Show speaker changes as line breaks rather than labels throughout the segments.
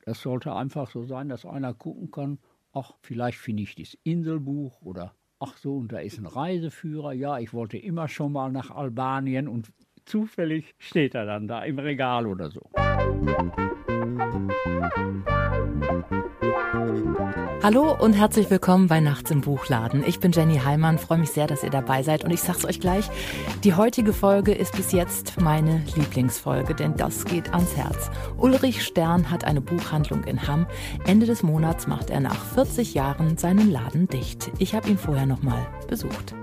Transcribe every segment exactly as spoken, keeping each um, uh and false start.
Das sollte einfach so sein, dass einer gucken kann, ach, vielleicht finde ich das Inselbuch oder ach so, und da ist ein Reiseführer. Ja, ich wollte immer schon mal nach Albanien und zufällig steht er dann da im Regal oder so.
Hallo und herzlich willkommen bei Nachts im Buchladen. Ich bin Jenny Heimann, freue mich sehr, dass ihr dabei seid. Und ich sag's euch gleich, die heutige Folge ist bis jetzt meine Lieblingsfolge, denn das geht ans Herz. Ulrich Stern hat eine Buchhandlung in Hamm. Ende des Monats macht er nach vierzig Jahren seinen Laden dicht. Ich habe ihn vorher noch mal besucht.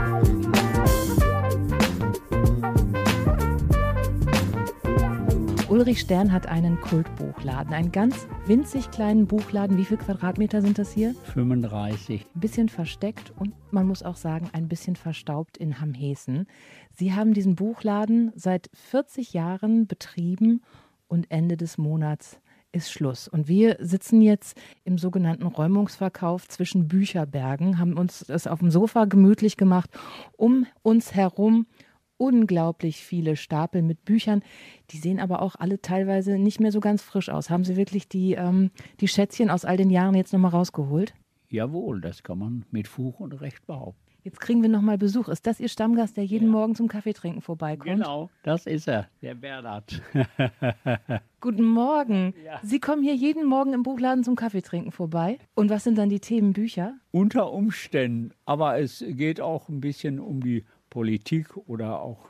Ulrich Stern hat einen Kultbuchladen, einen ganz winzig kleinen Buchladen. Wie viele Quadratmeter sind das hier?
fünfunddreißig.
Ein bisschen versteckt und man muss auch sagen, ein bisschen verstaubt in Hamm-Heßen. Sie haben diesen Buchladen seit vierzig Jahren betrieben und Ende des Monats ist Schluss. Und wir sitzen jetzt im sogenannten Räumungsverkauf zwischen Bücherbergen, haben uns das auf dem Sofa gemütlich gemacht, um uns herum unglaublich viele Stapel mit Büchern. Die sehen aber auch alle teilweise nicht mehr so ganz frisch aus. Haben Sie wirklich die, ähm, die Schätzchen aus all den Jahren jetzt nochmal rausgeholt?
Jawohl, das kann man mit Fug und Recht behaupten.
Jetzt kriegen wir nochmal Besuch. Ist das Ihr Stammgast, der jeden
Ja.
Morgen zum Kaffeetrinken vorbeikommt?
Genau, das ist er, der Bernhard.
Guten Morgen.
Ja.
Sie kommen hier jeden Morgen im Buchladen zum Kaffeetrinken vorbei. Und was sind dann die Themen Bücher?
Unter Umständen, aber es geht auch ein bisschen um die Politik oder auch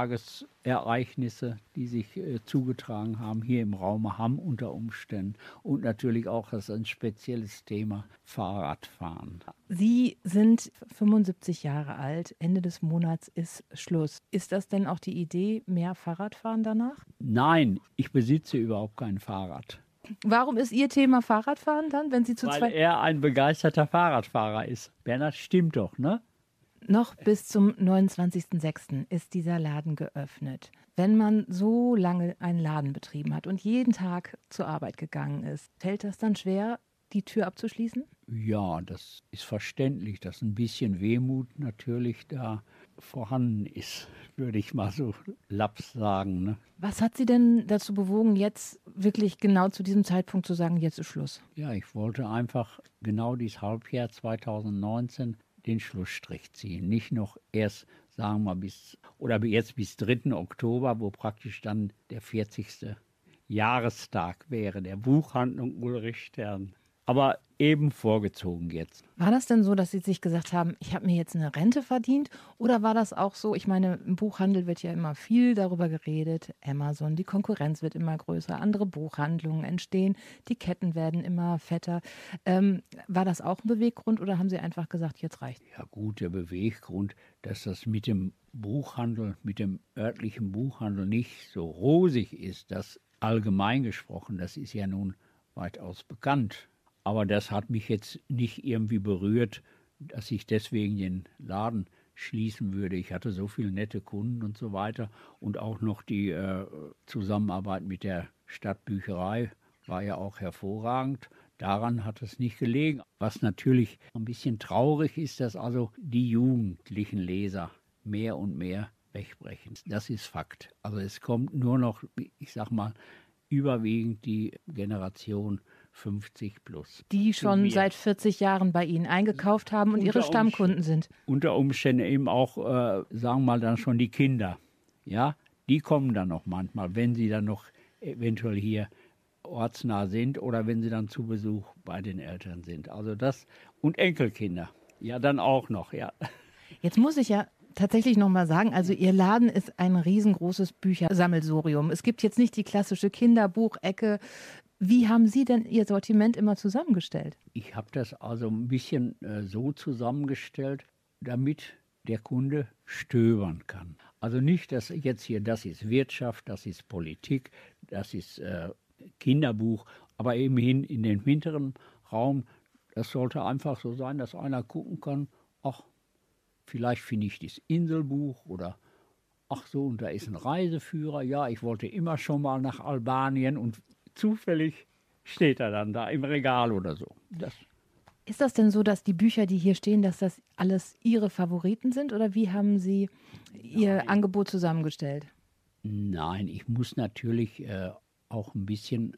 Tagesereignisse, die sich äh, zugetragen haben, hier im Raum Hamm unter Umständen. Und natürlich auch, das ist ein spezielles Thema, Fahrradfahren.
Sie sind fünfundsiebzig Jahre alt, Ende des Monats ist Schluss. Ist das denn auch die Idee, mehr Fahrradfahren danach?
Nein, ich besitze überhaupt kein Fahrrad.
Warum ist Ihr Thema Fahrradfahren dann, wenn Sie zu
Weil
zweit...
er ein begeisterter Fahrradfahrer ist. Bernhard, stimmt doch, ne?
Noch bis zum neunundzwanzigsten sechsten ist dieser Laden geöffnet. Wenn man so lange einen Laden betrieben hat und jeden Tag zur Arbeit gegangen ist, fällt das dann schwer, die Tür abzuschließen?
Ja, das ist verständlich, dass ein bisschen Wehmut natürlich da vorhanden ist, würde ich mal so laps sagen, ne?
Was hat Sie denn dazu bewogen, jetzt wirklich genau zu diesem Zeitpunkt zu sagen, jetzt ist Schluss?
Ja, ich wollte einfach genau dieses Halbjahr zweitausendneunzehn den Schlussstrich ziehen. Nicht noch erst, sagen wir mal, bis, oder jetzt bis dritten Oktober, wo praktisch dann der vierzigste Jahrestag wäre, der Buchhandlung Ulrich Stern. Aber eben vorgezogen jetzt.
War das denn so, dass Sie sich gesagt haben, ich habe mir jetzt eine Rente verdient? Oder war das auch so, ich meine, im Buchhandel wird ja immer viel darüber geredet, Amazon, die Konkurrenz wird immer größer, andere Buchhandlungen entstehen, die Ketten werden immer fetter. Ähm, war das auch ein Beweggrund oder haben Sie einfach gesagt, jetzt reicht?
Ja gut, der Beweggrund, dass das mit dem Buchhandel, mit dem örtlichen Buchhandel nicht so rosig ist, das allgemein gesprochen, das ist ja nun weitaus bekannt. Aber das hat mich jetzt nicht irgendwie berührt, dass ich deswegen den Laden schließen würde. Ich hatte so viele nette Kunden und so weiter. Und auch noch die äh, Zusammenarbeit mit der Stadtbücherei war ja auch hervorragend. Daran hat es nicht gelegen. Was natürlich ein bisschen traurig ist, dass also die jugendlichen Leser mehr und mehr wegbrechen. Das ist Fakt. Also es kommt nur noch, ich sag mal, überwiegend die Generation fünfzig plus.
Die schon seit vierzig Jahren bei Ihnen eingekauft haben und
Unter
Ihre Stammkunden sind.
Unter Umständen eben auch, äh, sagen wir mal, dann schon die Kinder. Ja, die kommen dann noch manchmal, wenn sie dann noch eventuell hier ortsnah sind oder wenn sie dann zu Besuch bei den Eltern sind. Also das und Enkelkinder. Ja, dann auch noch, ja.
Jetzt muss ich ja tatsächlich noch mal sagen, also Ihr Laden ist ein riesengroßes Büchersammelsurium. Es gibt jetzt nicht die klassische Kinderbuchecke. Wie haben Sie denn Ihr Sortiment immer zusammengestellt?
Ich habe das also ein bisschen äh, so zusammengestellt, damit der Kunde stöbern kann. Also nicht, dass jetzt hier, das ist Wirtschaft, das ist Politik, das ist äh, Kinderbuch, aber eben hin in den hinteren Raum, das sollte einfach so sein, dass einer gucken kann, ach, vielleicht finde ich das Inselbuch oder ach so, und da ist ein Reiseführer, ja, ich wollte immer schon mal nach Albanien und zufällig steht er dann da im Regal oder so. Das
Ist das denn so, dass die Bücher, die hier stehen, dass das alles Ihre Favoriten sind oder wie haben Sie Ihr
Nein.
Angebot zusammengestellt?
Nein, ich muss natürlich äh, auch ein bisschen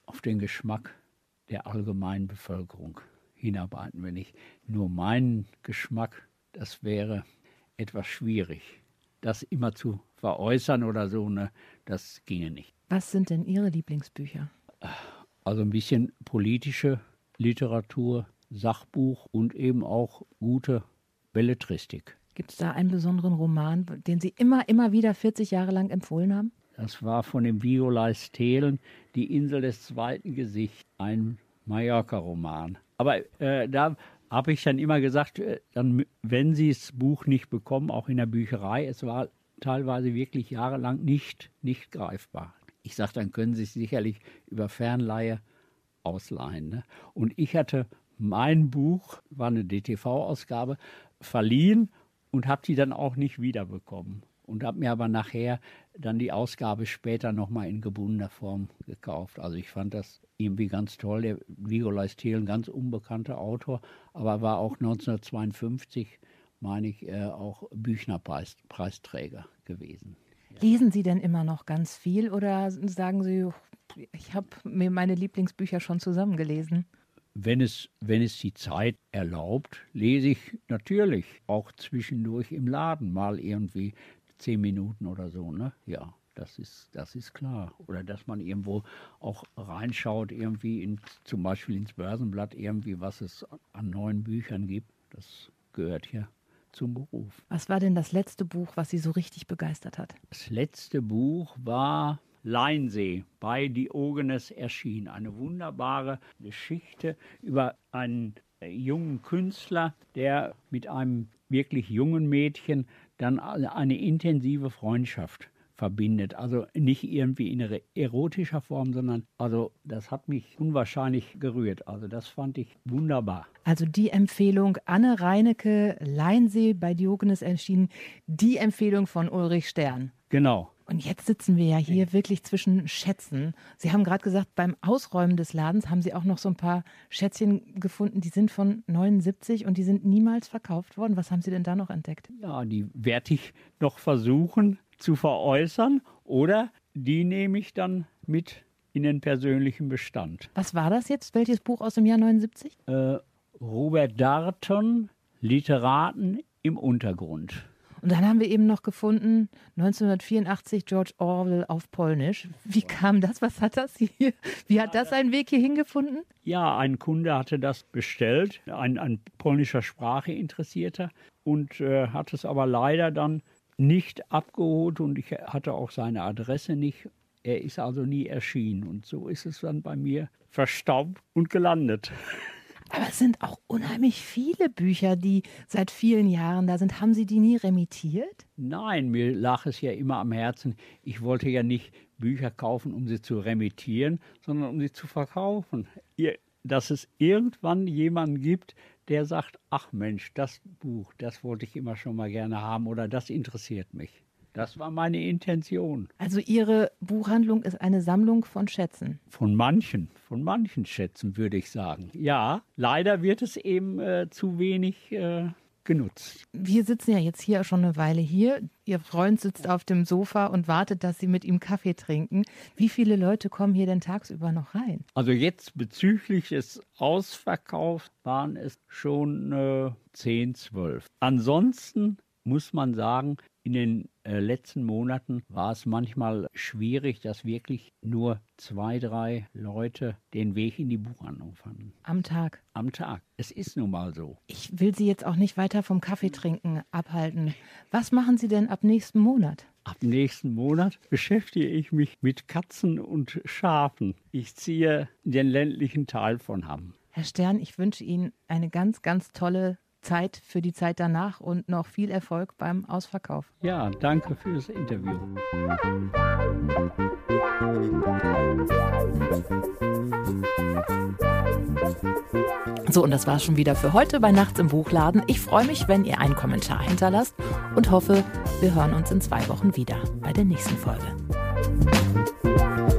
auf den Geschmack der allgemeinen Bevölkerung hinarbeiten. Wenn ich nur meinen Geschmack, das wäre etwas schwierig. Das immer zu veräußern oder so, ne, das ginge nicht.
Was sind denn Ihre Lieblingsbücher?
Also ein bisschen politische Literatur, Sachbuch und eben auch gute Belletristik.
Gibt es da einen besonderen Roman, den Sie immer, immer wieder vierzig Jahre lang empfohlen haben?
Das war von dem Viggo Leistelen, Die Insel des zweiten Gesichts, ein Mallorca-Roman. Aber äh, da habe ich dann immer gesagt, äh, dann, wenn Sie das Buch nicht bekommen, auch in der Bücherei, es war teilweise wirklich jahrelang nicht, nicht greifbar. Ich sage, dann können Sie es sicherlich über Fernleihe ausleihen. Ne? Und ich hatte mein Buch, war eine D T V-Ausgabe, verliehen und habe die dann auch nicht wiederbekommen. Und habe mir aber nachher dann die Ausgabe später nochmal in gebundener Form gekauft. Also ich fand das irgendwie ganz toll. Der Viggo Leistelen, ganz unbekannter Autor, aber war auch neunzehnhundertzweiundfünfzig, meine ich, äh, auch Büchner-Preisträger gewesen.
Lesen Sie denn immer noch ganz viel oder sagen Sie, ich habe mir meine Lieblingsbücher schon zusammengelesen?
Wenn es, wenn es die Zeit erlaubt, lese ich natürlich auch zwischendurch im Laden mal irgendwie zehn Minuten oder so, ne? Ja, das ist, das ist klar. Oder dass man irgendwo auch reinschaut, irgendwie in, zum Beispiel ins Börsenblatt, irgendwie, was es an neuen Büchern gibt. Das gehört ja zum Beruf.
Was war denn das letzte Buch, was Sie so richtig begeistert hat?
Das letzte Buch war Leinsee bei Diogenes erschienen. Eine wunderbare Geschichte über einen jungen Künstler, der mit einem wirklich jungen Mädchen dann eine intensive Freundschaft verbindet. Also nicht irgendwie in erotischer Form, sondern also das hat mich unwahrscheinlich gerührt. Also das fand ich wunderbar.
Also die Empfehlung Anne Reinecke, Leinsee bei Diogenes erschienen, die Empfehlung von Ulrich Stern.
Genau.
Und jetzt sitzen wir ja hier wirklich zwischen Schätzen. Sie haben gerade gesagt, beim Ausräumen des Ladens haben Sie auch noch so ein paar Schätzchen gefunden, die sind von neunundsiebzig und die sind niemals verkauft worden. Was haben Sie denn da noch entdeckt?
Ja, die werde ich noch versuchen zu veräußern oder die nehme ich dann mit in den persönlichen Bestand.
Was war das jetzt? Welches Buch aus dem Jahr neunundsiebzig?
Äh, Robert Darnton, Literaten im Untergrund.
Und dann haben wir eben noch gefunden, neunzehnhundertvierundachtzig, George Orwell auf Polnisch. Wie kam das? Was hat das hier? Wie hat das seinen Weg hier hingefunden?
Ja, ein Kunde hatte das bestellt, ein, ein polnischer Sprache Interessierter und äh, hat es aber leider dann nicht abgeholt und ich hatte auch seine Adresse nicht. Er ist also nie erschienen und so ist es dann bei mir verstaubt und gelandet.
Aber es sind auch unheimlich viele Bücher, die seit vielen Jahren da sind. Haben Sie die nie remittiert?
Nein, mir lag es ja immer am Herzen. Ich wollte ja nicht Bücher kaufen, um sie zu remittieren, sondern um sie zu verkaufen. Dass es irgendwann jemanden gibt, der sagt, ach Mensch, das Buch, das wollte ich immer schon mal gerne haben oder das interessiert mich. Das war meine Intention.
Also Ihre Buchhandlung ist eine Sammlung von Schätzen?
Von manchen, von manchen Schätzen würde ich sagen. Ja, leider wird es eben äh, zu wenig äh, genutzt.
Wir sitzen ja jetzt hier schon eine Weile hier. Ihr Freund sitzt auf dem Sofa und wartet, dass Sie mit ihm Kaffee trinken. Wie viele Leute kommen hier denn tagsüber noch rein?
Also jetzt bezüglich des Ausverkaufs waren es schon äh, zehn, zwölf. Ansonsten muss man sagen, in den äh, letzten Monaten war es manchmal schwierig, dass wirklich nur zwei, drei Leute den Weg in die Buchhandlung fanden.
Am Tag?
Am Tag. Es ist nun mal so.
Ich will Sie jetzt auch nicht weiter vom Kaffeetrinken abhalten. Was machen Sie denn ab nächsten Monat?
Ab nächsten Monat beschäftige ich mich mit Katzen und Schafen. Ich ziehe in den ländlichen Teil von Hamm.
Herr Stern, ich wünsche Ihnen eine ganz, ganz tolle Zeit für die Zeit danach und noch viel Erfolg beim Ausverkauf.
Ja, danke für das Interview.
So, und das war's schon wieder für heute bei Nachts im Buchladen. Ich freue mich, wenn ihr einen Kommentar hinterlasst und hoffe, wir hören uns in zwei Wochen wieder bei der nächsten Folge.